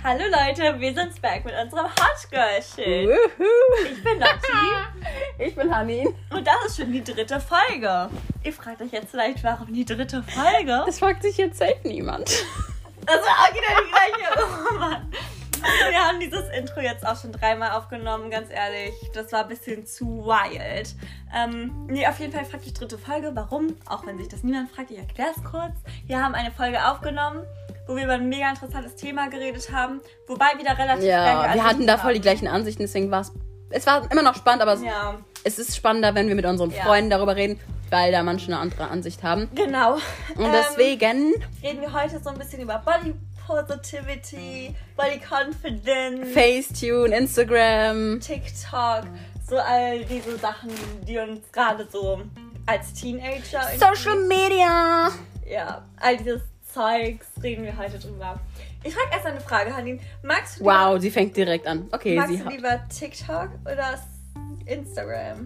Hallo Leute, wir sind's back mit unserem Hot Girl Shit. Ich bin Lotti. Ich bin Hanin. Und das ist schon die 3. Folge. Ihr fragt euch jetzt vielleicht, warum die 3. Folge? Das fragt sich jetzt selten niemand. Das war auch wieder die gleiche. Oh Mann. Wir haben dieses Intro jetzt auch schon 3-mal aufgenommen, ganz ehrlich. Das war ein bisschen zu wild. Auf jeden Fall fragt die 3. Folge. Warum? Auch wenn sich das niemand fragt, ich erkläre es kurz. Wir haben eine Folge aufgenommen, wo wir über ein mega interessantes Thema geredet haben. Wobei wieder relativ Ja, wir hatten da voll die gleichen Ansichten, deswegen war es war immer noch spannend, aber es ist spannender, wenn wir mit unseren Freunden darüber reden, weil da manche eine andere Ansicht haben. Genau. Und deswegen reden wir heute so ein bisschen über Body Positivity, Body Confidence, Facetune, Instagram, TikTok, so all diese Sachen, die uns gerade so als Teenager... Social Media! Ja, all dieses Zeugs reden wir heute drüber. Ich frage erst eine Frage, Hanin. Magst du wow, sie fängt direkt an. Okay, magst du lieber TikTok oder Instagram?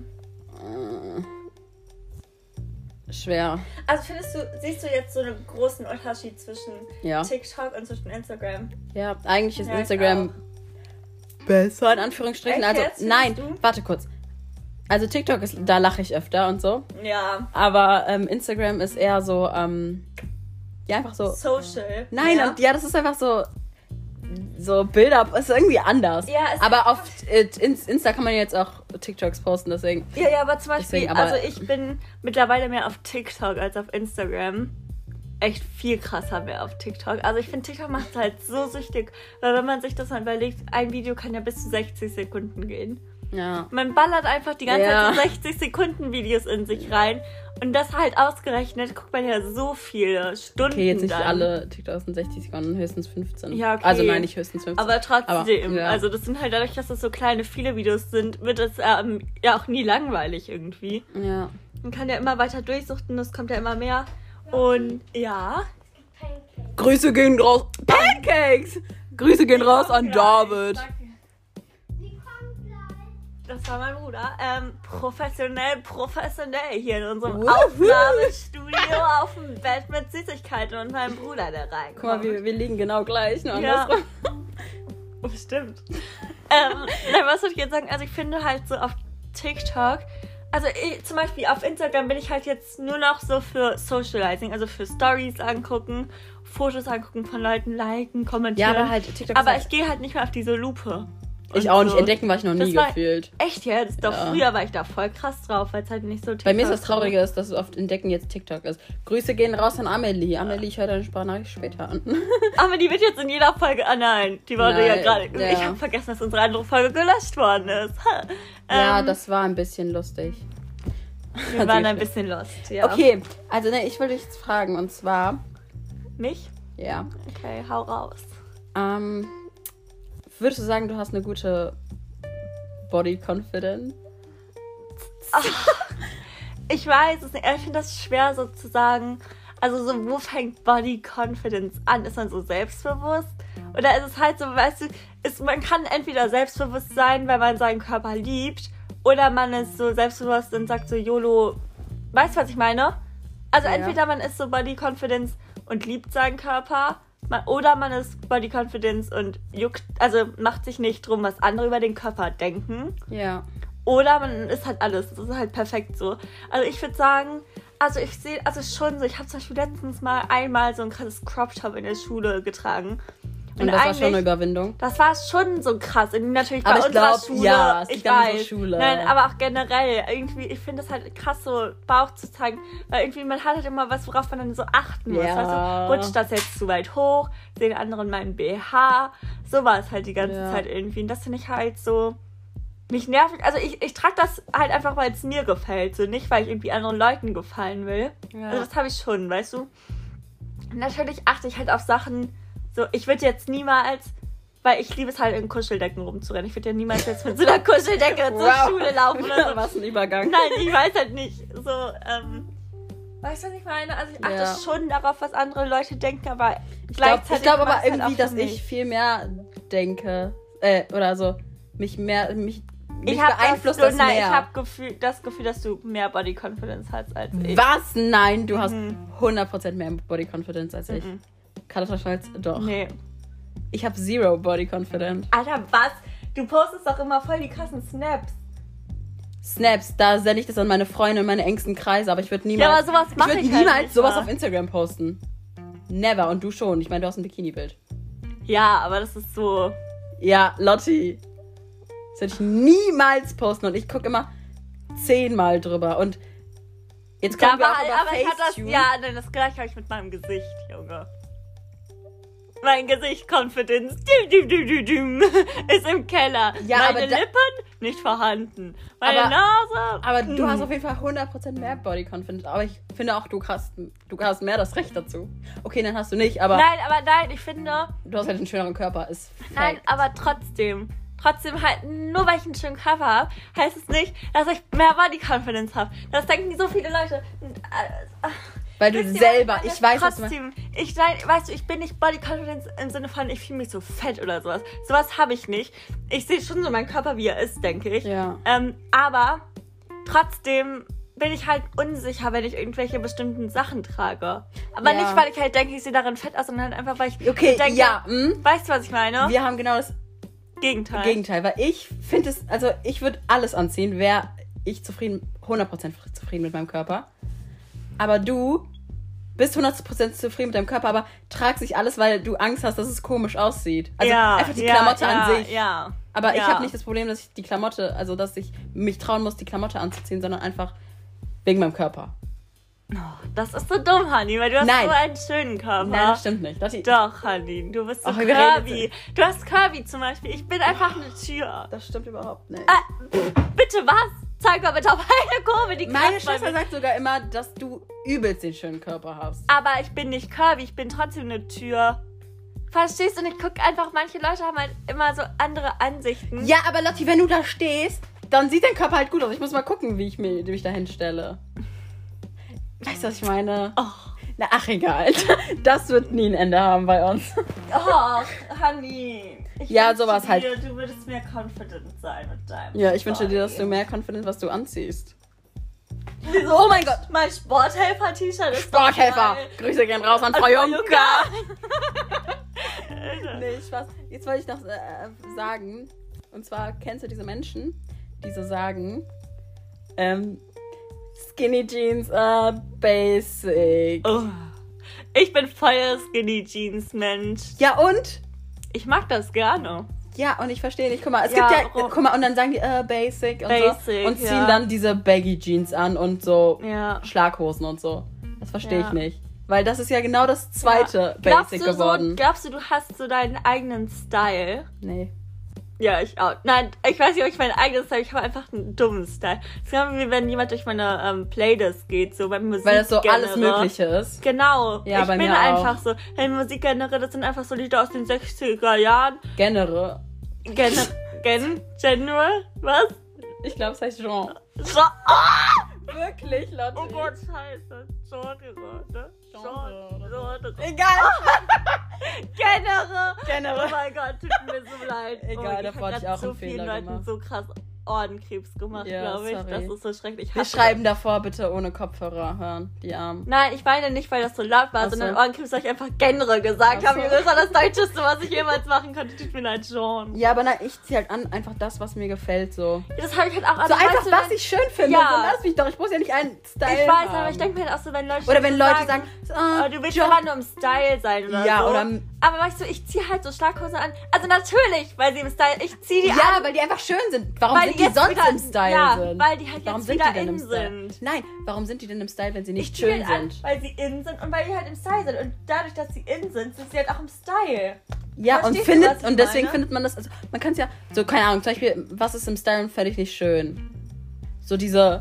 Schwer. Also siehst du jetzt so einen großen Unterschied zwischen TikTok und zwischen Instagram? Ja, eigentlich ist Instagram besser, in Anführungsstrichen. Echt Also, jetzt, nein, warte kurz. Also TikTok da lache ich öfter und so. Ja. Aber Instagram ist eher so, einfach so... Social. Nein, das ist einfach so Bilder, ist irgendwie anders. Ja, aber auf Insta kann man jetzt auch TikToks posten, deswegen. Ja, aber zum Beispiel, also ich bin mittlerweile mehr auf TikTok als auf Instagram. Echt viel krasser mehr auf TikTok. Also ich finde, TikTok macht es halt so süchtig, weil wenn man sich das mal überlegt, ein Video kann ja bis zu 60 Sekunden gehen. Ja. Man ballert einfach die ganze Zeit so 60 Sekunden Videos in sich rein. Und das halt ausgerechnet, guckt man ja so viele Stunden. Okay, jetzt nicht dann. Alle TikToks sind 60 Sekunden, höchstens 15. Ja, okay. Also nein, nicht höchstens 15. Aber trotzdem, also das sind halt dadurch, dass das so kleine, viele Videos sind, wird es ja auch nie langweilig irgendwie. Ja. Man kann ja immer weiter durchsuchten, es kommt ja immer mehr. Und Grüße gehen raus. Pancakes! Grüße gehen raus an David. Das war mein Bruder. Professionell hier in unserem Aufnahmestudio auf dem Bett mit Süßigkeiten und meinem Bruder, der reinkommt. Guck mal, wir liegen genau gleich. Ne? Ja. Oh, stimmt. Was soll ich jetzt sagen? Also ich finde halt so auf TikTok, also zum Beispiel auf Instagram bin ich halt jetzt nur noch so für Socializing, also für Stories angucken, Fotos angucken von Leuten, liken, kommentieren. Ja, aber halt TikTok. Aber ich gehe halt nicht mehr auf diese Lupe. Ich auch nicht. Entdecken war ich noch nie gefühlt. Echt jetzt? Doch früher war ich da voll krass drauf, weil es halt nicht so TikTok Bei mir ist das Traurige, dass es oft Entdecken jetzt TikTok ist. Grüße gehen raus an Amelie. Amelie, ich höre deine Sprachnachricht später an. Amelie wird jetzt in jeder Folge... nein, die wurde ja gerade... Ja. Ich habe vergessen, dass unsere andere Folge gelöscht worden ist. Ja, das war ein bisschen lustig. Wir waren ein bisschen lost, ja. Okay, also ich wollte dich jetzt fragen, und zwar... Mich? Ja. Okay, hau raus. Würdest du sagen, du hast eine gute Body Confidence? Ich weiß es nicht. Ich finde das schwer so zu sagen. Also so, wo fängt Body Confidence an? Ist man so selbstbewusst? Oder ist es halt so, weißt du, man kann entweder selbstbewusst sein, weil man seinen Körper liebt, oder man ist so selbstbewusst und sagt so, YOLO, weißt du, was ich meine? Also entweder man ist so Body Confidence und liebt seinen Körper, oder man ist Body Confidence und macht sich nicht drum, was andere über den Körper denken. Ja. Oder man ist halt alles. Das ist halt perfekt so. Also ich würde sagen, ich sehe, schon so, ich habe zum Beispiel letztens mal einmal so ein krasses Crop-Top in der Schule getragen. Und das war schon eine Überwindung? Das war schon so krass. Natürlich aber bei unserer Schule. Ja, ich weiß. Schule. Nein, aber auch generell. Irgendwie, ich finde es halt krass, so Bauch zu zeigen. Weil irgendwie, man hat halt immer was, worauf man dann so achten muss. Weißt du, rutscht das jetzt zu weit hoch? Sehen anderen meinen BH? So war es halt die ganze Zeit irgendwie. Und das finde ich halt so... Mich nervt. Also ich trage das halt einfach, weil es mir gefällt. So nicht, weil ich irgendwie anderen Leuten gefallen will. Ja. Also das habe ich schon, weißt du. Natürlich achte ich halt auf Sachen... So, ich würde jetzt niemals, weil ich liebe es halt in Kuscheldecken rumzurennen. Ich würde ja niemals jetzt mit so einer Kuscheldecke zur Schule laufen oder so. Was ein Übergang. Nein, ich weiß halt nicht. So, weißt du, was ich meine? Also ich achte schon darauf, was andere Leute denken, aber ich glaube aber irgendwie, dass ich viel mehr denke. Oder so, mich beeinflusst das mehr. Ich habe das Gefühl, dass du mehr Body Confidence hast als ich. Was? Nein, du hast 100% mehr Body Confidence als ich. Carlotta Scholz, doch. Nee. Ich habe zero Body Confidence. Alter, was? Du postest doch immer voll die krassen Snaps. Da sende ich das an meine Freunde und meine engsten Kreise, aber ich würde niemals... Ja, aber sowas mache ich niemals halt nicht sowas mal. auf Instagram posten. Never. Und du schon. Ich meine, du hast ein Bikini-Bild. Ja, aber das ist so... Ja, Lotti. Das würde ich niemals posten und ich gucke immer 10-mal drüber und jetzt kommen wir auch über aber ich hatte das, Facetune. ja, nein, das gleiche habe ich mit meinem Gesicht, Junge. Mein Gesicht Confidence ist im Keller. Ja, meine Lippen nicht vorhanden. Meine Nase. Aber du hast auf jeden Fall 100% mehr Body Confidence. Aber ich finde auch, du hast mehr das Recht dazu. Okay, dann hast du nicht, aber... Nein, ich finde... Du hast halt einen schöneren Körper, ist Fact. Nein, aber trotzdem halt, nur weil ich einen schönen Körper habe, heißt es nicht, dass ich mehr Body Confidence habe. Das denken so viele Leute. Weil du selber, ich weiß, was du trotzdem, weißt du, ich bin nicht Body Confidence im Sinne von, ich fühle mich so fett oder sowas. Sowas habe ich nicht. Ich sehe schon so meinen Körper, wie er ist, denke ich. Ja. Aber trotzdem bin ich halt unsicher, wenn ich irgendwelche bestimmten Sachen trage. Aber nicht, weil ich halt denke, ich sehe darin fett aus, sondern halt einfach, weil ich denke, weißt du, was ich meine? Wir haben genau das Gegenteil, weil ich finde es, also ich würde alles anziehen, wäre ich 100% zufrieden mit meinem Körper. Aber du bist 100% zufrieden mit deinem Körper, aber tragst nicht alles, weil du Angst hast, dass es komisch aussieht. Also einfach die Klamotte an sich. Ja. Aber ich habe nicht das Problem, dass ich die Klamotte, also dass ich mich trauen muss, die Klamotte anzuziehen, sondern einfach wegen meinem Körper. Oh, das ist so dumm, Honey, weil du hast so einen schönen Körper. Nein, das stimmt nicht. Doch, Honey, du bist so curvy. Du hast curvy zum Beispiel. Ich bin einfach eine Tür. Das stimmt überhaupt nicht. Bitte was? Zeig mal bitte auf eine Kurve, die Meine Schwester sagt sogar immer, dass du übelst den schönen Körper hast. Aber ich bin nicht curvy, ich bin trotzdem eine Tür. Verstehst du? Und ich gucke einfach, manche Leute haben halt immer so andere Ansichten. Ja, aber Lotti, wenn du da stehst, dann sieht dein Körper halt gut aus. Ich muss mal gucken, wie ich mich da hinstelle. Weißt du, was ich meine? Oh. Na, ach, egal. Das wird nie ein Ende haben bei uns. Oh, Honey. Ja, sowas halt. Du würdest mehr confident sein mit deinem Ja, ich wünsche dir, dass du mehr confident, was du anziehst. Wieso? Oh mein Gott, mein Sporthelfer-T-Shirt ist Sporthelfer! Grüße gehen raus an Frau Juncker! Nee, Spaß. Jetzt wollte ich noch sagen, und zwar, kennst du diese Menschen, die so sagen, Skinny Jeans are basic. Oh. Ich bin voll Skinny Jeans Mensch. Ja, und? Ich mag das gerne. Ja, und ich verstehe nicht. Guck mal, es gibt ja, guck mal, und dann sagen die, basic und so. Und ziehen dann diese Baggy Jeans an und so Schlaghosen und so. Das verstehe ich nicht. Weil das ist ja genau das zweite Basic geworden. Glaubst du hast so deinen eigenen Style? Nee. Ja, ich auch. Nein, ich weiß nicht, ob ich meinen eigenen Style, ich habe einfach einen dummen Style. Es ist wie wenn jemand durch meine Playlist geht, so beim Musik. Weil das so alles Mögliche ist. Genau. Ja, ich bin einfach so. Hey, Musikgenre, das sind einfach so Lieder aus den 60er Jahren. General. General? Was? Ich glaube, es heißt Jean. Wirklich, Lotte. Oh Gott, scheiße. Genre, ne? Genre. Egal. General. Oh mein Gott, tut mir so leid. Egal, da wollte ich auch so einen Fehler vielen Leuten gemacht. so krass Ohrenkrebs gemacht, glaube ich. Sorry. Das ist so schrecklich. Wir schreiben davor bitte ohne Kopfhörer hören, die Armen. Nein, ich meine nicht, weil das so laut war, sondern Ohrenkrebs, weil ich einfach Genre gesagt habe. Das war das Deutscheste, was ich jemals machen konnte. Tut mir leid, Jean. Ja, aber nein, ich ziehe halt an, einfach das, was mir gefällt, so. Das habe ich halt auch an. So einfach, was ich schön finde. Ja. So, lass mich doch, ich muss ja nicht einen Style Ich weiß, haben. aber ich denke mir halt auch so, wenn Leute oder wenn Leute sagen du willst aber nur im Style sein oder so. Ja, oder... Aber weißt du, ich ziehe halt so Schlaghosen an. Also natürlich, weil sie im Style... Ich ziehe die an. Ja, weil die einfach schön sind. Warum sind die sonst im Style sind? Weil die halt jetzt wieder in sind. Nein, warum sind die denn im Style, wenn sie nicht schön sind? Weil sie in sind und weil die halt im Style sind. Und dadurch, dass sie in sind, sind sie halt auch im Style. Ja, und deswegen findet man das... Also man kann es ja... So, keine Ahnung, zum Beispiel, was ist im Style und völlig nicht schön? So diese...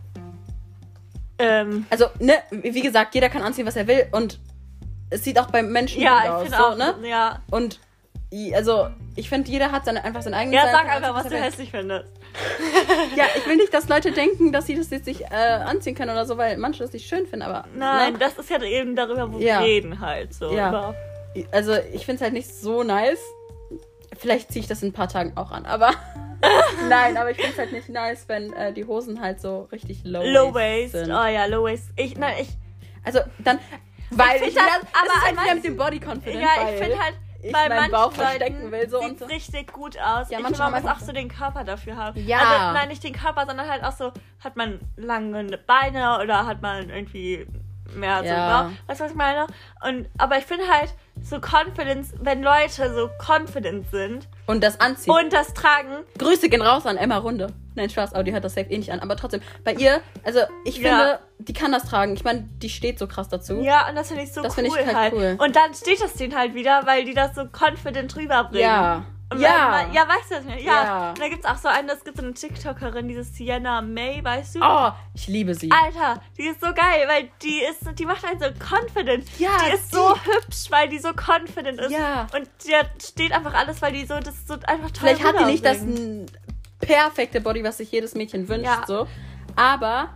Also, ne, wie gesagt, jeder kann anziehen, was er will und es sieht auch bei Menschen gut aus. Ich finde auch, ne? Ja. Und, also, ich finde, jeder hat einfach seinen eigenen Style. Ja, sag einfach, was du hässlich findest. Ja, ich will nicht, dass Leute denken, dass sie das jetzt nicht anziehen können oder so, weil manche das nicht schön finden, aber... Nein, ne? Das ist ja eben darüber, wo wir reden halt so. Ja. Also, ich finde es halt nicht so nice. Vielleicht ziehe ich das in ein paar Tagen auch an, aber... Nein, aber ich finde es halt nicht nice, wenn die Hosen halt so richtig low-waist sind. Oh ja, low-waist. Also, dann... Weil ich finde das ist halt wieder mit dem Body Confidence. Ja, ich finde halt... bei meinen Bauch manchen verstecken will. So sieht es richtig gut aus. Ja, ich manche finde, man haben muss auch so den Körper dafür haben. Ja. Also, nein, nicht den Körper, sondern halt auch so, hat man lange Beine oder hat man irgendwie mehr so, Ja. weißt du, was ich meine? Aber ich finde halt, so Confidence, wenn Leute so confident sind und das anziehen. und das tragen. Grüße gehen raus an Emma Runde. Nein, Spaß, aber die hört das safe eh nicht an. Aber trotzdem, bei ihr, also ich finde, die kann das tragen. Ich meine, die steht so krass dazu. Ja, und das finde ich so das cool, find ich halt cool. Und dann steht das denen halt wieder, weil die das so confident rüberbringen. Ja. Und Ja. ja, weißt du das nicht? Ja. Ja. Und da gibt es auch so es gibt so eine TikTokerin, diese Sienna May, weißt du? Oh, ich liebe sie. Alter, die ist so geil, weil die macht einen so confident. Ja, die ist so hübsch, weil die so confident ist. Ja. Und die steht einfach alles, weil die so, das ist so einfach toll. Vielleicht hat die nicht das rüberbringt. perfekte Body, was sich jedes Mädchen wünscht, Ja. so. Aber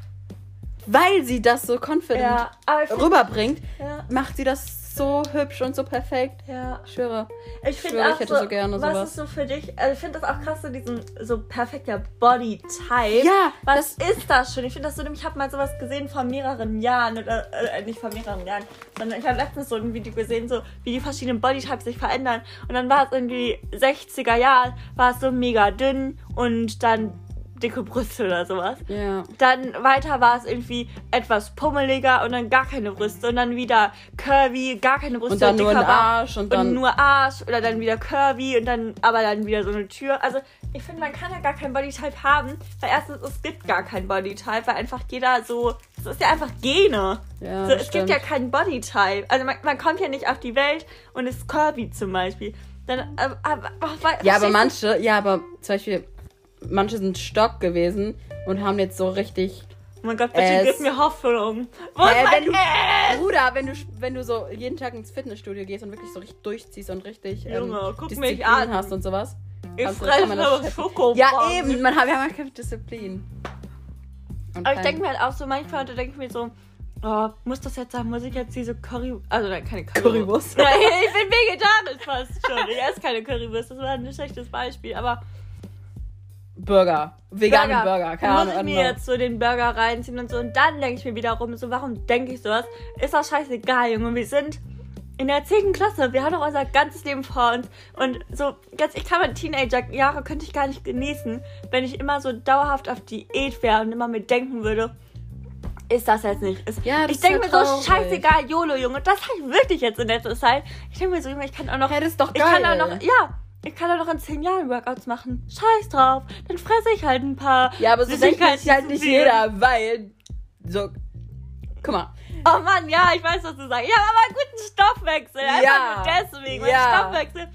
weil sie das so confident aber ich find- rüberbringt, Ja. macht sie das so hübsch und so perfekt. Ja. Ich schwöre. Ich finde schwöre, auch ich hätte so gerne was sowas. ist so für dich, also ich finde das auch krass, so diesen so perfekter Body-Type. Ja, Was ist das schon? Ich finde das so, ich habe mal sowas gesehen vor mehreren Jahren, oder nicht vor mehreren Jahren, sondern ich habe letztens so ein Video gesehen, so wie die verschiedenen Bodytypes sich verändern. Und dann war es irgendwie 60er Jahre, war es so mega dünn und dann dicke Brüste oder sowas. Ja. Dann weiter war es irgendwie etwas pummeliger und dann gar keine Brüste und dann wieder curvy, gar keine Brüste. Und dann nur ein dicker Bauch Arsch und dann... nur Arsch oder dann wieder curvy und dann aber dann wieder so eine Tür. Also ich finde, man kann ja gar kein Bodytype haben, weil erstens, es gibt gar kein Bodytype, weil einfach jeder so, es ist ja einfach Gene. Ja, So, es gibt ja keinen Bodytype. Also man kommt ja nicht auf die Welt und ist curvy zum Beispiel. Dann, aber zum Beispiel, manche sind Stock gewesen und haben jetzt so richtig... Oh mein Gott, bitte gib mir Hoffnung. Wo ist wenn mein Ass? Bruder, wenn du so jeden Tag ins Fitnessstudio gehst und wirklich so richtig durchziehst und richtig Junge, guck Disziplin mich an. hast und sowas. Ich kann fresse man das nur schätzen. Schokobons. Ja, eben. Wir haben ja keine Disziplin. Und Aber ich denke mir halt auch so, manchmal denke ich mir so, oh, muss das jetzt sein? Muss ich jetzt diese also nein, keine Currywurst. Nein, ich bin vegetarisch fast schon. Ich esse keine Currywurst, das war ein schlechtes Beispiel, aber Burger. Vegane Burger. Keine Ahnung. Muss ich mir jetzt so den Burger reinziehen und so. Und dann denke ich mir wiederum so, warum denke ich sowas? Ist doch scheißegal, Junge. Wir sind in der 10. Klasse. Wir haben doch unser ganzes Leben vor uns. Und so, jetzt, ich kann meine Teenager-Jahre könnte ich gar nicht genießen, wenn ich immer so dauerhaft auf Diät wäre und immer mir denken würde, ist das jetzt nicht. Ja, das ich denke ist mir ja so, scheißegal, YOLO, Junge. Das habe ich wirklich jetzt in letzter Zeit. Ich denke mir so, Junge, ich kann auch noch... Hey, das ist doch Ich geil. kann auch noch... Ja. Ich kann ja noch in 10 Jahren Workouts machen. Scheiß drauf. Dann fresse ich halt ein paar. Ja, aber so denkt sich halt nicht jeder, weil... So... Guck mal. Oh Mann, ja, ich weiß, was du sagst. Ich habe aber einen guten Stoffwechsel. Einfach nur deswegen. Mein Stoffwechsel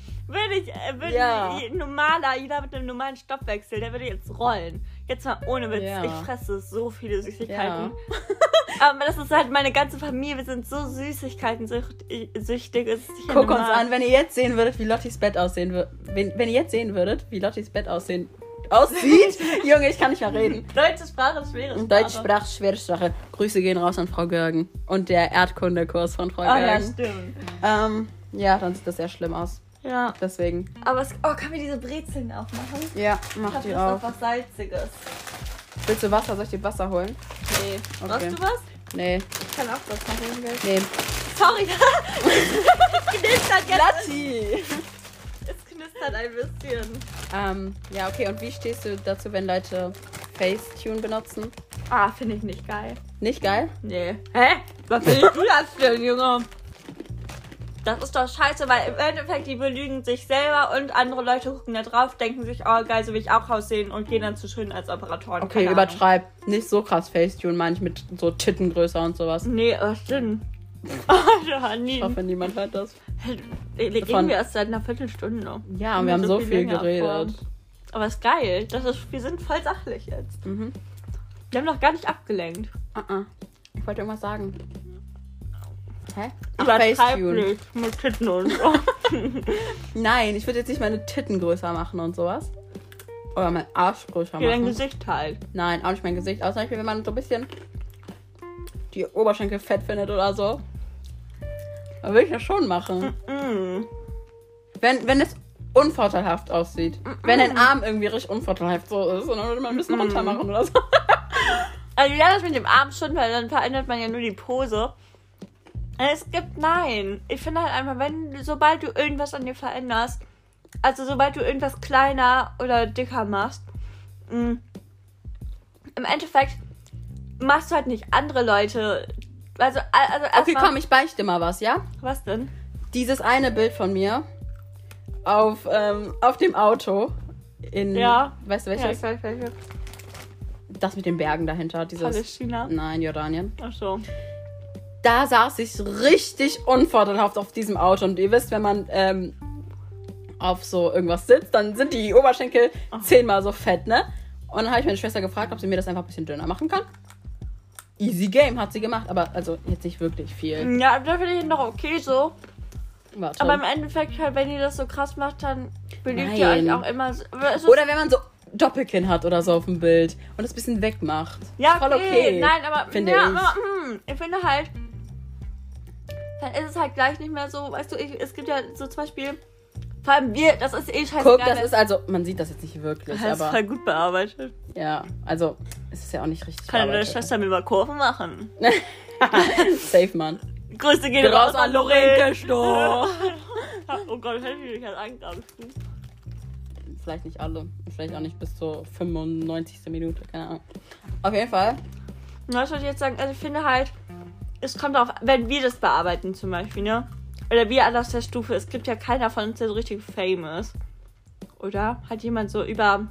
jeder mit einem normalen Stoffwechsel, der würde jetzt rollen. Jetzt mal ohne Witz. Ja. Ich fresse so viele Süßigkeiten. Ja. Aber das ist halt meine ganze Familie. Wir sind so süßigkeiten-süchtig. Guck uns an, wenn ihr jetzt sehen würdet, wie Lottis Bett aussehen würde. Wenn ihr jetzt sehen würdet, wie Lottis Bett aussieht. Junge, ich kann nicht mehr reden. Deutsche Sprache ist schwere Sprache. Deutsche Sprache, schwere Sprache. Grüße gehen raus an Frau Görgen. Und der Erdkundekurs von Frau Görgen. Ja, stimmt. Ja, dann sieht das sehr schlimm aus. Ja. Deswegen. Aber können wir diese Brezeln aufmachen? Ja, mach die auf. Das ist doch was Salziges. Willst du Wasser? Soll ich dir Wasser holen? Nee. Okay. Brauchst du was? Nee. Ich kann auch was machen. Nee. Sorry. Es knistert jetzt. Latti! Es knistert ein bisschen. Ja, okay. Und wie stehst du dazu, wenn Leute Facetune benutzen? Finde ich nicht geil. Nicht geil? Nee. Hä? Was willst du das denn, Junge? Das ist doch scheiße, weil im Endeffekt, die belügen sich selber und andere Leute gucken da drauf, denken sich, oh geil, so will ich auch aussehen und gehen dann zu schön als Operatoren. Okay, übertreib. Nicht so krass Facetune, meine ich mit so Tittengrößer und sowas. Nee, stimmt. Ich hoffe, niemand hört das. Reden wir erst seit einer Viertelstunde noch. Ja, und wir haben so viel geredet. Aber ist geil. Wir sind voll sachlich jetzt. Mhm. Wir haben noch gar nicht abgelenkt. Ich wollte irgendwas sagen. Hä? Übertreib nicht mit Titten und so. Nein, ich würde jetzt nicht meine Titten größer machen und sowas. Oder mein Arsch größer machen. Für dein Gesicht halt. Nein, auch nicht mein Gesicht. Außer wenn man so ein bisschen die Oberschenkel fett findet oder so. Dann würde ich das schon machen. Wenn es unvorteilhaft aussieht. Wenn dein Arm irgendwie richtig unvorteilhaft so ist. Und dann würde man ein bisschen runter machen oder so. Also ja, das mit dem Arm schon, weil dann verändert man ja nur die Pose. Nein. Ich finde halt einfach, sobald du irgendwas an dir veränderst, also sobald du irgendwas kleiner oder dicker machst, im Endeffekt machst du halt nicht andere Leute. Also okay, komm, ich beichte mal was, ja? Was denn? Dieses eine Bild von mir auf dem Auto in... Ja. Weißt du welches? Ja, ich weiß welches. Das mit den Bergen dahinter. Palästina? Nein, Jordanien. Ach so. Da saß ich richtig unvorteilhaft auf diesem Auto. Und ihr wisst, wenn man auf so irgendwas sitzt, dann sind die Oberschenkel 10-mal so fett, ne? Und dann habe ich meine Schwester gefragt, ob sie mir das einfach ein bisschen dünner machen kann. Easy Game hat sie gemacht, aber also jetzt nicht wirklich viel. Ja, da finde ich noch okay so. Warte. Aber im Endeffekt halt, wenn ihr das so krass macht, dann belügt ihr euch auch immer so. Oder wenn man so Doppelkinn hat oder so auf dem Bild und das ein bisschen wegmacht. Ja, voll okay. Nein, aber finde ich. Aber, ich finde halt, dann ist es halt gleich nicht mehr so, weißt du, es gibt ja so zum Beispiel, vor allem das ist scheißegal. Guck, das ist also, man sieht das jetzt nicht wirklich, das ist voll gut bearbeitet. Ja, also, es ist ja auch nicht richtig kann deine Schwester mir mal Kurven machen. Safe, Mann. Grüße gehen raus an Lorenke Stoch. Oh Gott, hätte ich halt Angst. Vielleicht nicht alle. Vielleicht auch nicht bis zur 95. Minute, keine Ahnung. Auf jeden Fall. Was soll ich jetzt sagen? Also ich finde halt, es kommt auf, wenn wir das bearbeiten zum Beispiel, ne? Oder wir alle aus der Stufe, es gibt ja keiner von uns, der so richtig famous. Oder? Hat jemand so über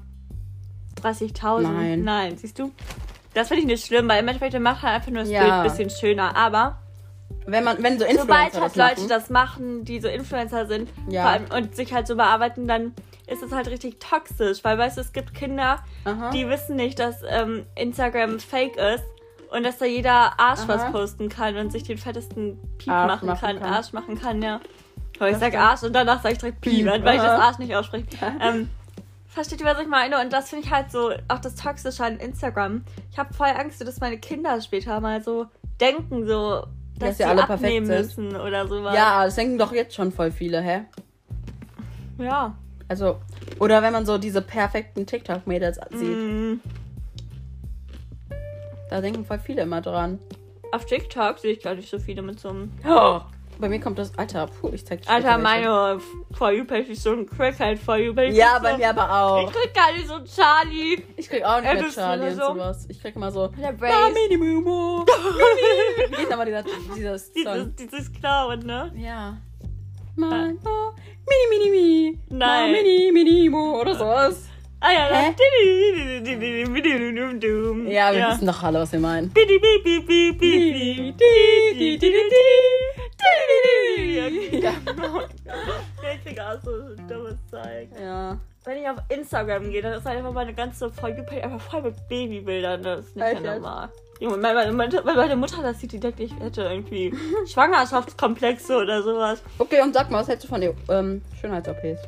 30.000? Nein, siehst du? Das finde ich nicht schlimm, weil im Endeffekt macht halt einfach nur das Bild ein bisschen schöner. Aber wenn so Influencer sobald halt Leute das machen, die so Influencer sind vor allem, und sich halt so bearbeiten, dann ist es halt richtig toxisch. Weil, weißt du, es gibt Kinder, die wissen nicht, dass Instagram fake ist. Und dass da jeder Arsch was posten kann und sich den fettesten Piep machen kann. Arsch machen kann, ja. Aber ich sag Arsch und danach sag ich direkt Piep, weil ich das Arsch nicht ausspreche. Versteht ihr, was ich meine? Und das finde ich halt so, auch das Toxische an Instagram. Ich habe voll Angst, dass meine Kinder später mal so denken, so, dass sie alle abnehmen müssen oder sowas. Ja, das denken doch jetzt schon voll viele, hä? Ja. Also, oder wenn man so diese perfekten TikTok-Mädels sieht. Da denken voll viele immer dran. Auf TikTok sehe ich gar nicht so viele mit so einem... Oh, bei mir kommt das... Alter, ich zeig dir Alter, meine For You-Page ist so ein Crackhead For You-Page. Ja, bei mir aber auch. Ich krieg gar nicht so Charlie. Ich krieg auch nicht mehr Charlie und sowas. Ich krieg immer so... Minimo. Wie geht aber dieses Clown, ne? Ja. Mini. Nein. Minimo oder sowas. Ah ja, hä? Ja, wir wissen doch alle, was wir meinen. Ich krieg auch so dummes Zeug. Ja. Wenn ich auf Instagram gehe, dann ist halt einfach meine ganze Folge einfach voll mit Babybildern. Das ist nicht normal. Junge, weil meine Mutter das sieht, die denkt, ich hätte irgendwie Schwangerschaftskomplexe oder sowas. Okay, und sag mal, was hältst du von den Schönheits-OPs?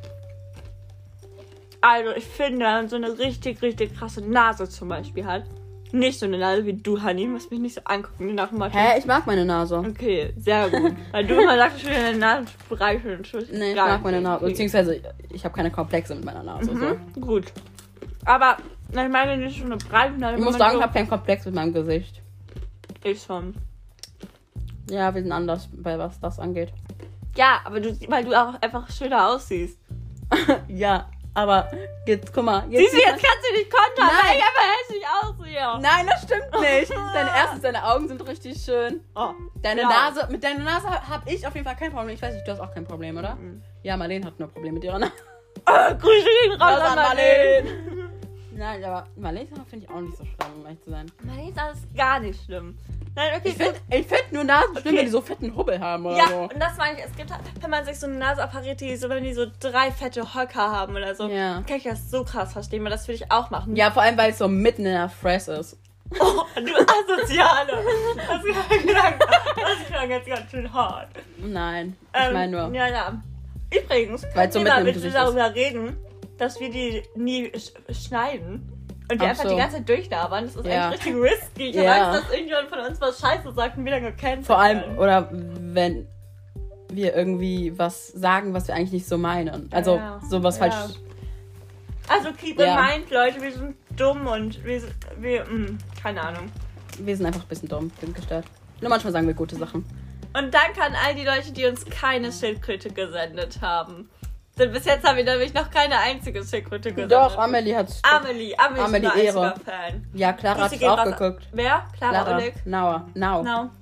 Also, ich finde, wenn man so eine richtig, richtig krasse Nase zum Beispiel hat. Nicht so eine Nase wie du, Honey. Du musst mich nicht so angucken, die nach dem Motto. Hä? Ich mag meine Nase. Okay, sehr gut. Weil du immer sagst, schon deine Nase bereichern. Nee, ich mag meine Nase. Beziehungsweise, ich habe keine Komplexe mit meiner Nase. So. Gut. Aber, ich meine nicht so eine breite Nase. Ich muss sagen, ich habe keinen Komplex mit meinem Gesicht. Ich schon. Ja, wir sind anders, bei was das angeht. Ja, aber weil du auch einfach schöner aussiehst. Ja. Aber jetzt, guck mal. Siehst du, jetzt kannst du nicht kontern, weil ich einfach hässlich aussehe. Nein, das stimmt nicht. Deine Augen sind richtig schön. Oh, deine Nase, mit deiner Nase habe ich auf jeden Fall kein Problem. Ich weiß nicht, du hast auch kein Problem, oder? Mhm. Ja, Marlene hat nur ein Problem mit ihrer Nase. Grüße gehen raus an Marlene. Nein, aber Marlene finde ich auch nicht so schlimm, um ehrlich zu sein. Marlene ist gar nicht schlimm. Nein, okay. Ich find nur Nasen schlimm, wenn die so fetten Hubbel haben oder so. Ja, und das meine ich. Es gibt halt, wenn man sich so eine Nase appariert, wenn die so 3 fette Höcker haben oder so, kann ich das so krass verstehen, weil das will ich auch machen. Ja, vor allem, weil es so mitten in der Fresse ist. Oh, du Asoziale. Das klang jetzt ganz schön hart. Nein, ich meine nur. Ja. Übrigens, weil so wir bitte darüber reden, dass wir die nie schneiden. Und die einfach die ganze Zeit durchlabern. Das ist eigentlich richtig risky. Ich habe Angst, dass irgendjemand von uns was Scheiße sagt und wir dann gecancelt vor allem, oder wenn wir irgendwie was sagen, was wir eigentlich nicht so meinen. Also sowas falsch. Also keep in mind, Leute, wir sind dumm und wir keine Ahnung. Wir sind einfach ein bisschen dumm, sind gestört. Nur manchmal sagen wir gute Sachen. Und danke an all die Leute, die uns keine Schildkröte gesendet haben. Denn bis jetzt haben wir nämlich noch keine einzige Schildkröte gesendet. Doch, Amelie hat's. Amelie ist ein Ehre. Fan. Ja, Clara hat auch geguckt. Wer? Clara Ulrich? Nauer. Nauer.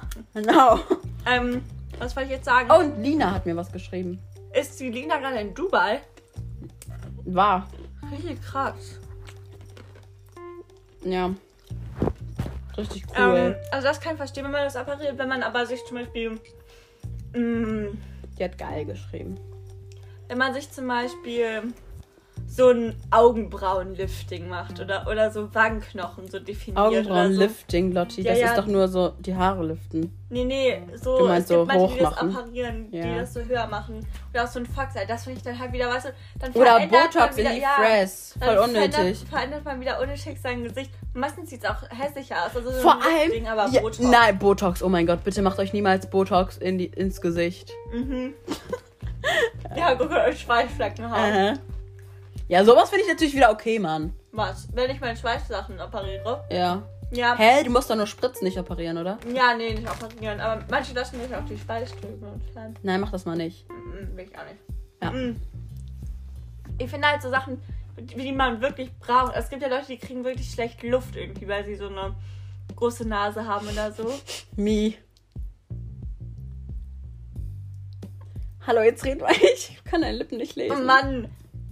Was wollte ich jetzt sagen? Oh, und Lina hat mir was geschrieben. Ist die Lina gerade in Dubai? War. Richtig krass. Ja. Richtig cool. Also das kann ich verstehen, wenn man das appariert, wenn man aber sich zum Beispiel... Die hat geil geschrieben. Wenn man sich zum Beispiel so ein Augenbrauenlifting macht oder so Wangenknochen so definiert. Augenbrauenlifting, Lotti, das ist doch nur so die Haare liften. Nee, so, du meinst es gibt so manche, hoch die das machen. apparieren, die das so höher machen. Oder auch so ein Foxeye, das finde ich dann halt wieder, weißt du, dann oder verändert Botox man wieder, in die Fresse, voll unnötig. Verändert man wieder unnötig sein Gesicht. Meistens sieht es auch hässlicher aus. Also so vor ein allem, Lifting, aber ja, Botox. nein, Botox, oh mein Gott, bitte macht euch niemals Botox ins Gesicht. Ja, guck mal, Schweißflecken haben. Ja, sowas finde ich natürlich wieder okay, Mann. Was? Wenn ich meine Schweißsachen operiere? Ja. Ja. Hä, du musst doch nur Spritzen, nicht operieren, oder? Ja, nee, nicht operieren. Aber manche lassen sich auch die Schweißdrüsen entfernen. Nein, mach das mal nicht. Will ich auch nicht. Ja. Ich finde halt so Sachen, die man wirklich braucht. Es gibt ja Leute, die kriegen wirklich schlecht Luft irgendwie, weil sie so eine große Nase haben oder so. Me. Hallo, jetzt red mal. Ich kann deine Lippen nicht lesen. Oh Mann.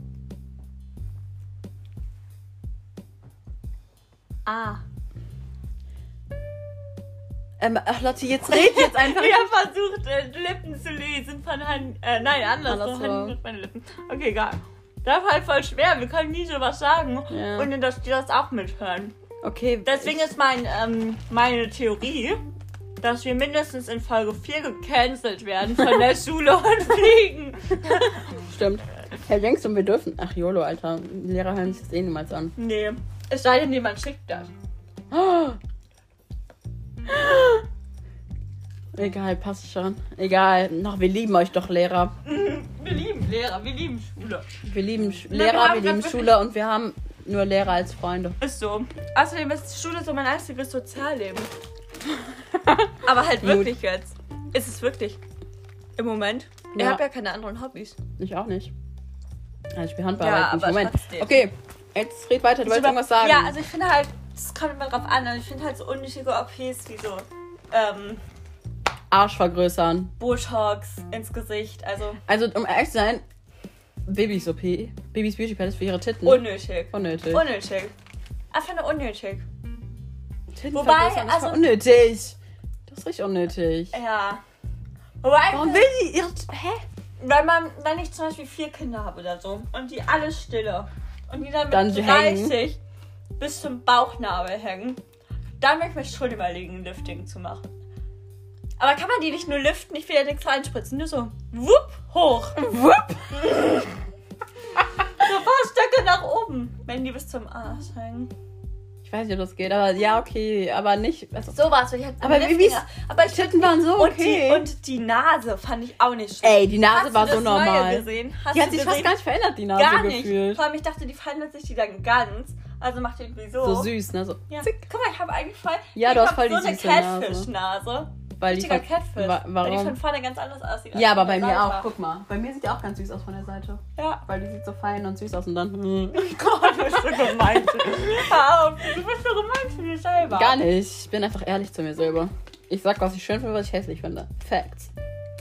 Ach Lotti, jetzt red jetzt einfach. Ich habe versucht, Lippen zu lesen von Hand. Nein, andersrum. Hand mit meinen Lippen. Okay, egal. Das war halt voll schwer. Wir können nie sowas sagen. Ja. Und dass die das auch mithören. Okay. Deswegen ist meine Theorie, dass wir mindestens in Folge 4 gecancelt werden von der Schule und fliegen. Stimmt. Herr denkst du, wir dürfen... Ach, YOLO, Alter. Die Lehrer hören sich das eh niemals an. Nee. Es sei denn, jemand schickt das. Oh. Egal, passt schon. Egal. Noch, wir lieben euch doch, Lehrer. Wir lieben Lehrer, wir lieben Schule. Wir lieben Lehrer, wir lieben Schule und wir haben nur Lehrer als Freunde. Ist so. Außerdem ist Schule so mein einziges Sozialleben. Aber halt wirklich jetzt. Ist es wirklich. Im Moment. Ja. Ich habe ja keine anderen Hobbys. Ich auch nicht. Also ich bin Handball, ja, aber aber Moment. trotzdem. Okay, jetzt red weiter. Du wolltest irgendwas sagen. Ja, also ich finde halt, es kommt immer drauf an. Und ich finde halt so unnötige OPs wie so Arsch vergrößern. Botox ins Gesicht. Also um ehrlich zu sein, Babys OP. Babys Beauty Palace für ihre Titten. Unnötig. Einfach nur unnötig. Wobei, also unnötig. Das ist richtig unnötig. Ja. Wobei, warum will die ihre... Hä? Wenn ich zum Beispiel 4 Kinder habe oder so und die alle stille und die dann mit 30 bis zum Bauchnabel hängen, dann würde ich mir schon überlegen, ein Lifting zu machen. Aber kann man die nicht nur liften? Ich will ja nichts reinspritzen. Nur so, wupp, hoch. Wupp. So ein paar Stöcke nach oben, wenn die bis zum Arsch hängen. Ich weiß nicht, ob das geht, aber ja, okay, aber nicht... Also, sowas, weil ich halt... Aber die Titten waren so okay. Und die Nase fand ich auch nicht schlimm. Ey, die Nase war so normal. Gesehen? Die hat sich fast gar nicht verändert, die Nase gar nicht. gefühlt. Vor allem, ich dachte, die verändert sich die dann ganz. Also macht die irgendwie so. So süß, ne? So. Ja. Guck mal, ich habe eigentlich voll... Ja, du hast voll die so süße eine Nase. Catfish-Nase. Weil die von, Catfish. Warum? Weil die von vorne ganz anders aussieht. Ja, aber bei mir auch. Guck mal. Bei mir sieht die auch ganz süß aus von der Seite. Ja. Weil die sieht so fein und süß aus und dann... Gott, du bist so gemein. Hör auf, du bist so gemein zu dir selber. Gar nicht. Ich bin einfach ehrlich zu mir selber. Ich sag, was ich schön finde, was ich hässlich finde. Facts.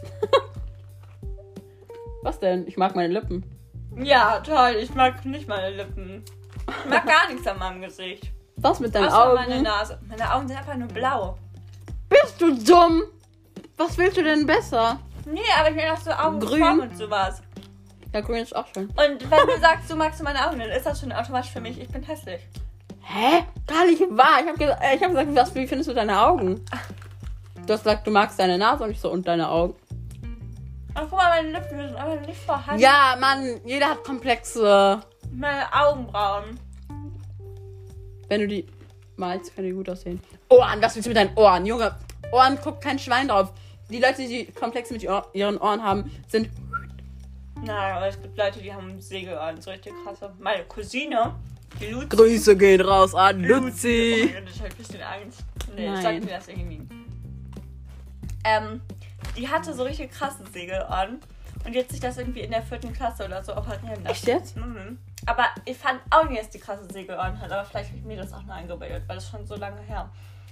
Was denn? Ich mag meine Lippen. Ja, toll. Ich mag nicht meine Lippen. Ich mag gar nichts an meinem Gesicht. Was mit deinen Augen? Meine Nase. Meine Augen sind einfach nur blau. Bist du dumm? Was willst du denn besser? Nee, aber ich will auch so Augenform und sowas. Ja, grün ist auch schön. Und wenn du sagst, du magst meine Augen, dann ist das schon automatisch für mich. Ich bin hässlich. Hä? Gar nicht wahr. Ich hab gesagt, wie findest du deine Augen? Du hast gesagt, du magst deine Nase und ich so, und deine Augen. Ach, guck mal, meine Lippen sind aber nicht vorhanden. Ja, Mann, jeder hat Komplexe. Meine Augenbrauen. Wenn du die malst, können die gut aussehen. Ohren, was willst du mit deinen Ohren? Junge, Ohren guckt kein Schwein drauf. Die Leute, die Komplexe mit ihren Ohren haben, sind... Nein, aber es gibt Leute, die haben Segelohren, so richtig krasse. Meine Cousine, die Luzi. Grüße gehen raus an Luzi. Oh mein Gott, ich hab ein bisschen Angst. Nee, Nein. sag mir das irgendwie. Die hatte so richtig krasse Segelohren. Und jetzt sich das irgendwie in der 4. Klasse oder so operieren lassen. Echt jetzt? Mhm. Aber ich fand auch nicht, dass die krasse Segelohren hat. Aber vielleicht habe ich mir das auch nur eingebildet, weil das schon so lange her.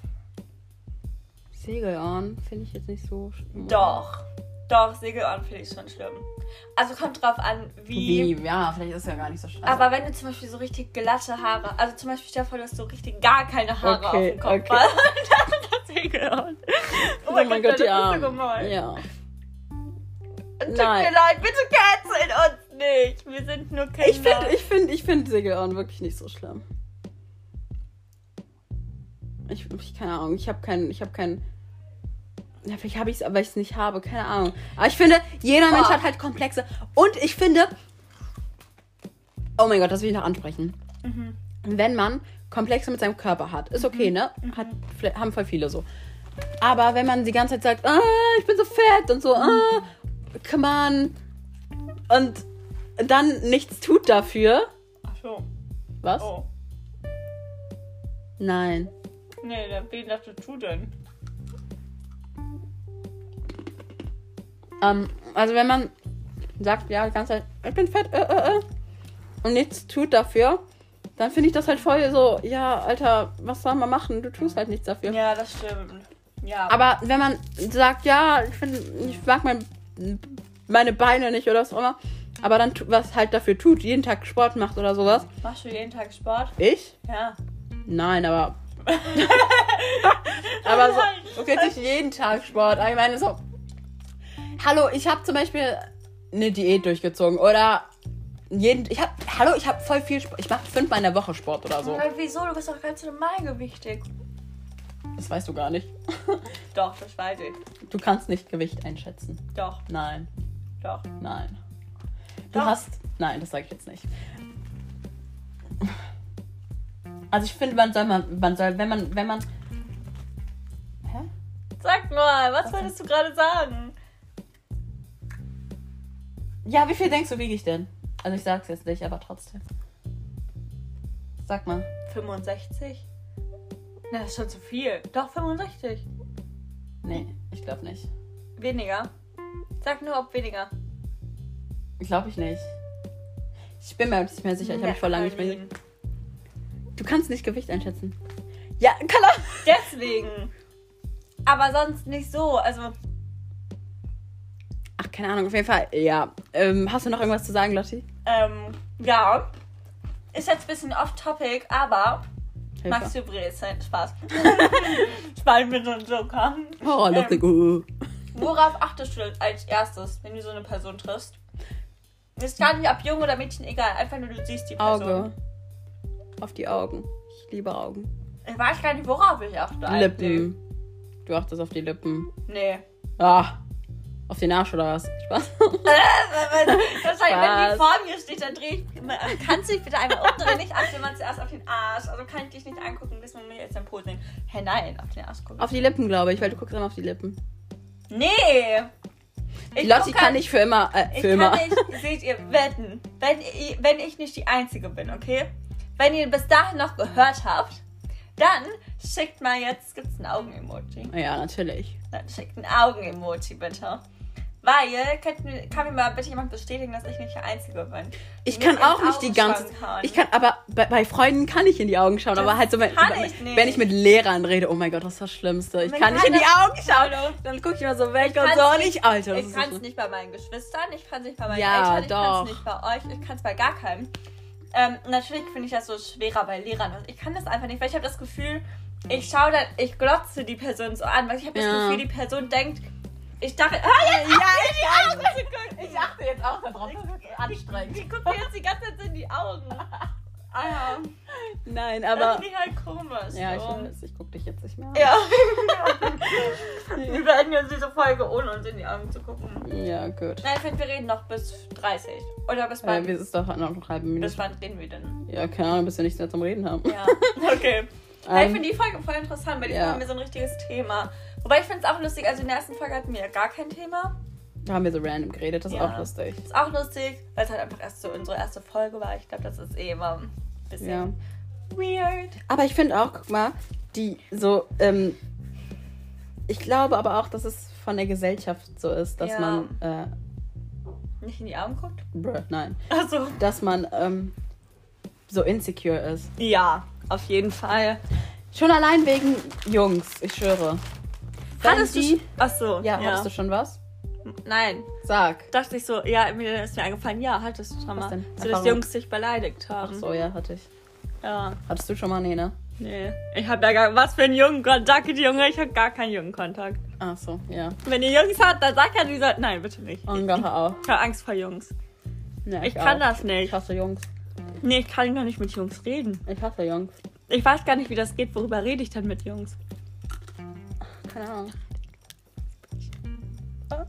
Segelohren finde ich jetzt nicht so schlimm. Doch, Segelohren finde ich schon schlimm. Also kommt drauf an, wie... Ja, vielleicht ist es ja gar nicht so schlimm. Aber wenn du zum Beispiel so richtig glatte Haare... Also zum Beispiel stell dir vor, dass du richtig gar keine Haare auf dem Kopf hast. Das sind das Segelohren. Oh mein Gott, ja. Das ist so gemein. Ja. Tut mir leid, bitte canceln uns nicht. Wir sind nur Kinder. Ich finde Segelohren wirklich nicht so schlimm. Ich keine Ahnung, ich habe keinen... Ja, vielleicht habe ich es, aber ich es nicht habe, keine Ahnung. Aber ich finde, jeder Mensch hat halt Komplexe. Und ich finde... Oh mein Gott, das will ich noch ansprechen. Mhm. Wenn man Komplexe mit seinem Körper hat, ist okay, ne? Haben voll viele so. Aber wenn man die ganze Zeit sagt, ich bin so fett und so, come on. Und dann nichts tut dafür. Ach so. Was? Oh. Nein. Nee, wen dachte du denn? Also wenn man sagt, ja, die ganze Zeit, ich bin fett, und nichts tut dafür, dann finde ich das halt voll so, ja, Alter, was soll man machen? Du tust halt nichts dafür. Ja, das stimmt. Ja. Aber wenn man sagt, ja, ich mag meine Beine nicht oder was auch immer, aber dann was halt dafür tut, jeden Tag Sport macht oder sowas. Machst du jeden Tag Sport? Ich? Ja. Nein, aber... aber so, okay, nicht jeden Tag Sport. Ich meine so... Hallo, ich habe zum Beispiel eine Diät durchgezogen oder ich habe voll viel Sport. Ich mache 5-mal in der Woche Sport oder so. Aber wieso? Du bist doch ganz normalgewichtig. Das weißt du gar nicht. Doch, das weiß ich. Du kannst nicht Gewicht einschätzen. Doch. Nein. Doch. Nein. Du Doch. hast... Nein, das sage ich jetzt nicht. Also ich finde, man soll, wenn man... Hä? Sag mal, was wolltest du gerade sagen? Ja, wie viel denkst du, wiege ich denn? Also ich sag's jetzt nicht, aber trotzdem. Sag mal. 65? Na, das ist schon zu viel. Doch, 65. Nee, ich glaube nicht. Weniger? Sag nur, ob weniger. Glaube ich nicht. Ich bin mir nicht mehr sicher, ich habe mich vor lange nicht mehr... Du kannst nicht Gewicht einschätzen. Ja, Carla! Deswegen. Aber sonst nicht so, also... Ach, keine Ahnung, auf jeden Fall, ja. Hast du noch irgendwas zu sagen, Lotti? Ja. Ist jetzt ein bisschen off-topic, aber... Hilfe. Magst du Brezeln? Spaß. Spaß mit so einem Joker. Oh, Lotti, Worauf achtest du als erstes, wenn du so eine Person triffst? Ist gar nicht ob Junge oder Mädchen, egal. Einfach nur, du siehst die Person. Auge. Auf die Augen. Ich liebe Augen. Ich weiß gar nicht, worauf ich achte. Lippen. Du achtest auf die Lippen. Nee. Ah. Auf den Arsch oder was? Spaß. Das heißt, wenn die vor mir steht, dann drehe ich... Kannst du dich bitte einmal umdrehen? Ich achte immer zuerst auf den Arsch. Also kann ich dich nicht angucken, bis man mir jetzt den Po sehen. Hä, nein, auf den Arsch gucken. Auf die Lippen, glaube ich, weil du guckst immer auf die Lippen. Nee. Die Lotti kann nicht für immer... für immer. Kann nicht, seht ihr, wetten. Wenn ich nicht die Einzige bin, okay? Wenn ihr bis dahin noch gehört habt, dann schickt mal jetzt... Gibt's ein Augen-Emoji? Ja, natürlich. Dann schickt ein Augen-Emoji, bitte. Weil, kann mir mal bitte jemand bestätigen, dass ich nicht die Einzige bin. Ich kann auch nicht die ganze... Ich kann, aber bei Freunden kann ich in die Augen schauen. Das aber halt so, wenn ich mit Lehrern rede, oh mein Gott, das ist das Schlimmste. Ich kann nicht in die Augen schauen. Dann gucke ich immer so weg und so. Nicht, Alter. Ich kann es nicht bei meinen Geschwistern, ich kann es nicht bei meinen Eltern, ich kann es nicht bei euch, ich kann es bei gar keinem. Natürlich finde ich das so schwerer bei Lehrern. Ich kann das einfach nicht, weil ich habe das Gefühl, ich glotze die Person so an, weil ich habe das Gefühl, die Person denkt, ich dachte, ich achte jetzt auch darauf, das ist anstrengend. Ich gucke mir jetzt die ganze Zeit in die Augen. Ah, nein, aber... Das finde ich halt komisch. Ja, ich gucke dich jetzt nicht mehr an. Ja. Wir beenden jetzt diese Folge, ohne uns in die Augen zu gucken. Ja, gut. Nein, ich finde, wir reden noch bis 30. Oder bis wann? Wir sind doch noch eine halbe Minute. Bis wann reden wir denn? Ja, keine Ahnung, bis wir nichts mehr zum Reden haben. Ja, okay. Ich finde die Folge voll interessant, weil die haben wir so ein richtiges Thema. Wobei ich finde es auch lustig, also in der ersten Folge hatten wir ja gar kein Thema. Da haben wir so random geredet, das ist auch lustig. Das ist auch lustig, weil es halt einfach erst so unsere erste Folge war. Ich glaube, das ist immer ein bisschen weird. Aber ich finde auch, guck mal, die so, ich glaube aber auch, dass es von der Gesellschaft so ist, dass man nicht in die Augen guckt? Nein. Ach so. Dass man so insecure ist. Ja, auf jeden Fall. Schon allein wegen Jungs, ich schwöre. Hattest du... Ach so. Ja, hattest du schon was? Nein. Sag. Dachte ich so, ja, mir ist mir eingefallen, ja, hattest du schon mal. denn? So, dass die Jungs sich beleidigt haben. Ach so, ja, hatte ich. Ja. Hattest du schon mal? Nee, ne? Nee. Ich hab da gar... Was für einen Jungenkontakt, Junge? Ich hab gar keinen Jungenkontakt. Ach so, ja. Wenn ihr Jungs habt, dann sagt ja dieser... Nein, bitte nicht. Und Gache auch. Ich hab Angst vor Jungs. Ja, ich kann auch. das nicht. Ich hasse Jungs. Nee, ich kann noch nicht mit Jungs reden. Ich hasse Jungs. Ich weiß gar nicht, wie das geht. Worüber rede ich denn mit Jungs? Keine Ahnung. Was?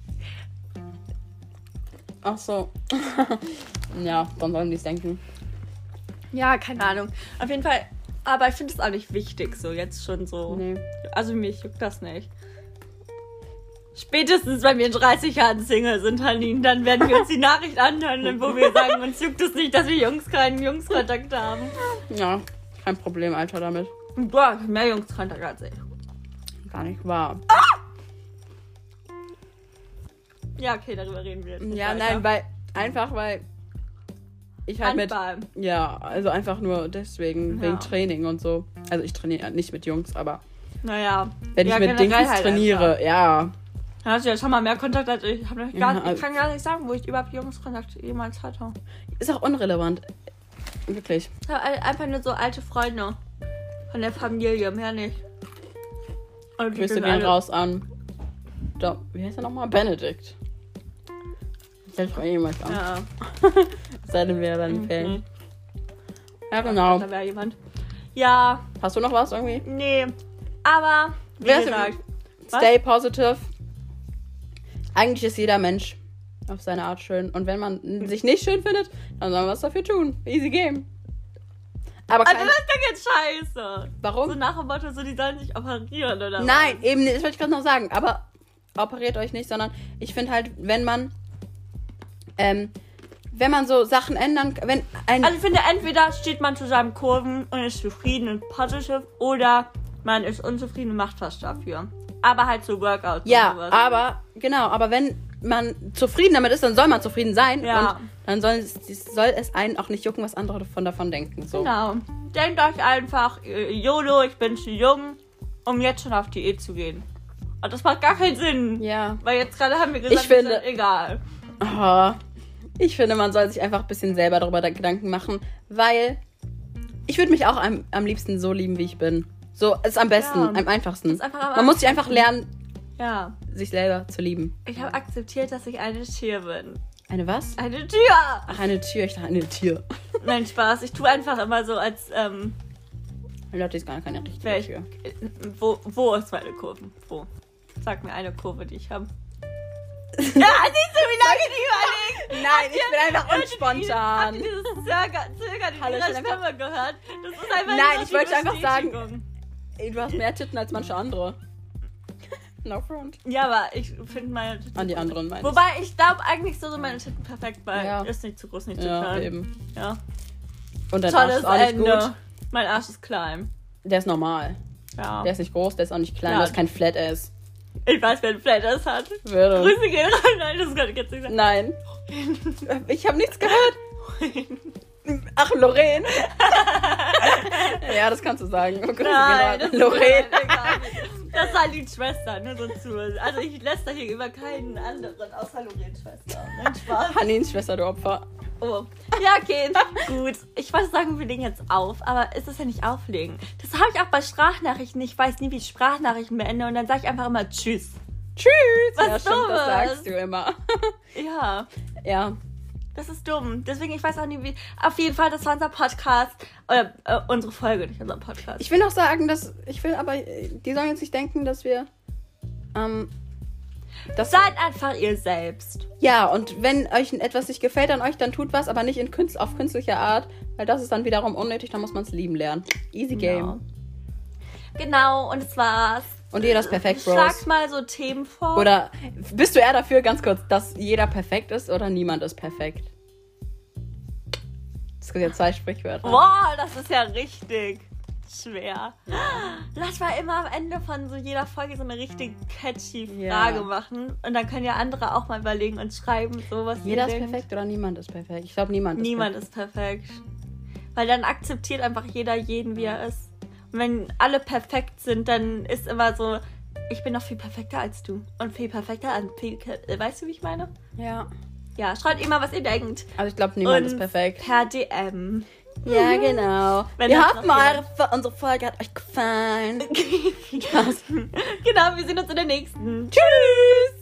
Ach so. Ja, dann sollen die es denken. Ja, keine Ahnung. Auf jeden Fall, aber ich finde es auch nicht wichtig, so jetzt schon so. Nee. Also mich juckt das nicht. Spätestens, wenn wir in 30 Jahren Single sind, Hanin, dann werden wir uns die Nachricht anhören, wo wir sagen, uns juckt es nicht, dass wir Jungs keinen Jungskontakt haben. Ja, kein Problem, Alter, damit. Boah, ich hab mehr Jungskontakt als ich. Gar nicht wahr. Ja, okay, darüber reden wir jetzt nicht Ja, weiter. nein, weil ich halt Handball. Ja, also einfach nur deswegen, Ja. wegen Training und so. Also ich trainiere nicht mit Jungs, aber Naja. wenn ich ja, mit generell Dings halt trainiere, einfach. Ja. Dann hast du ja schon mal mehr Kontakt als ich. Ich Ja, kann gar nicht sagen, wo ich überhaupt Jungskontakt jemals hatte. Ist auch unrelevant. Wirklich. Ich habe einfach nur so alte Freunde von der Familie, mehr nicht. Und die Grüße sind gehen alle- raus an. Wie heißt er nochmal? Benedikt. Fällt mir jemand an. Ja. Sei denn, wir werden fällen. Mhm. Ja, genau. Da wäre jemand. Ja, Hast du noch was irgendwie? nee. Aber, wie Wer ist gesagt, Stay positive. Eigentlich ist jeder Mensch auf seine Art schön. Und wenn man sich nicht schön findet, dann soll man was dafür tun. Easy game. Aber also kein... das ist doch jetzt scheiße. Warum? So nach dem Motto, so, die sollen sich operieren oder Nein, eben nicht. Das wollte ich gerade noch sagen. Aber operiert euch nicht, sondern ich finde halt, wenn man so Sachen ändern, wenn ein... Also ich finde, entweder steht man zu seinen Kurven und ist zufrieden und positiv oder man ist unzufrieden und macht was dafür. Aber halt so Workouts ja, und sowas. aber wenn man zufrieden damit ist, dann soll man zufrieden sein. Ja. Und dann soll es einen auch nicht jucken, was andere davon denken. So. Genau. Denkt euch einfach, YOLO, ich bin zu jung, um jetzt schon auf Diät zu gehen. Und das macht gar keinen Sinn. Ja. Weil jetzt gerade haben wir gesagt, Ich finde- das ist egal. Oh, ich finde, man soll sich einfach ein bisschen selber darüber Gedanken machen, weil ich würde mich auch am liebsten so lieben, wie ich bin. So ist am besten, Ja. am einfachsten. Ist einfach am Man muss sich einfach lernen, Ja. sich selber zu lieben. Ich habe akzeptiert, dass ich eine Tür bin. Eine was? Eine Tür! Ach, eine Tür. Ich dachte, eine Tür. Nein, Spaß. Ich tue einfach immer so, als, Leute, ist gar keine richtige wäre ich, Tür. wo ist meine Kurve? Wo? Sag mir eine Kurve, die ich habe. Ja, siehst du, wie lange die überlegen? Nein, ich bin einfach Habt unspontan. ihr dieses Zögern in Hallo, ihrer ich bin Stimme gehört? Das ist einfach Nein, nur ich die wollte einfach sagen- Bestätigung. Ey, du hast mehr Titten als manche andere. No front. Ja, aber ich finde meine Titten... An die anderen meine ich. Wobei, ich glaube eigentlich so meine Titten perfekt, weil Ja. ist nicht zu groß, nicht zu Ja, klein. eben. Ja. Und dein Arsch Tolles ist auch nicht Ende. gut. Mein Arsch ist klein. Der ist normal. Ja. Der ist nicht groß, der ist auch nicht klein. Ja. Das ist kein Flat Ass. Ich weiß, wer ein Flatters hat. Würde. Grüße gehen rein. Nein, das kann ich jetzt nicht sagen. Nein. Ich habe nichts gehört. Ach, Lorraine. Ja, das kannst du sagen. Oh, Grüße Nein, das gehen raus. Lorraine. ist egal. Das war die Schwester, nur so zu. Also ich lässt da hier über keinen anderen außer Lorraines Schwester. Nein, Spaß. Hanins Schwester, du Opfer. Oh. Ja, okay, gut. Ich wollte sagen, wir legen jetzt auf, aber es ist ja nicht auflegen. Das habe ich auch bei Sprachnachrichten. Ich weiß nie, wie ich Sprachnachrichten beende und dann sage ich einfach immer Tschüss. Tschüss. Was Ja, stimmt, das Dummes. sagst du immer. Ja, Ja. das ist dumm. Deswegen, ich weiß auch nie, wie... Auf jeden Fall, das war unser Podcast. Oder unsere Folge, nicht unser Podcast. Ich will noch sagen, die sollen jetzt nicht denken, dass wir, Seid einfach ihr selbst. ja, und wenn euch etwas nicht gefällt an euch, dann tut was, aber nicht auf künstliche Art, weil das ist dann wiederum unnötig, dann muss man es lieben lernen. Easy game. Genau, und das war's. Und jeder ist perfekt, Bros. Schlag mal so Themen vor. Oder bist du eher dafür, ganz kurz, dass jeder perfekt ist oder niemand ist perfekt? Das sind ja 2 Sprichwörter. Boah, das ist ja richtig. schwer. Lass mal immer am Ende von so jeder Folge so eine richtig catchy Frage machen. Und dann können ja andere auch mal überlegen und schreiben, sowas. Jeder ist perfekt oder niemand ist perfekt? Ich glaube, niemand ist perfekt. Weil dann akzeptiert einfach jeder jeden, wie er ist. Und wenn alle perfekt sind, dann ist immer so, ich bin noch viel perfekter als du. Und viel perfekter als weißt du, wie ich meine? Ja. Ja, schreibt immer, was ihr denkt. Also ich glaube, niemand ist perfekt. Per DM. Ja, genau. Wir hoffen, unsere Folge hat euch gefallen. Genau, wir sehen uns in der nächsten. Tschüss!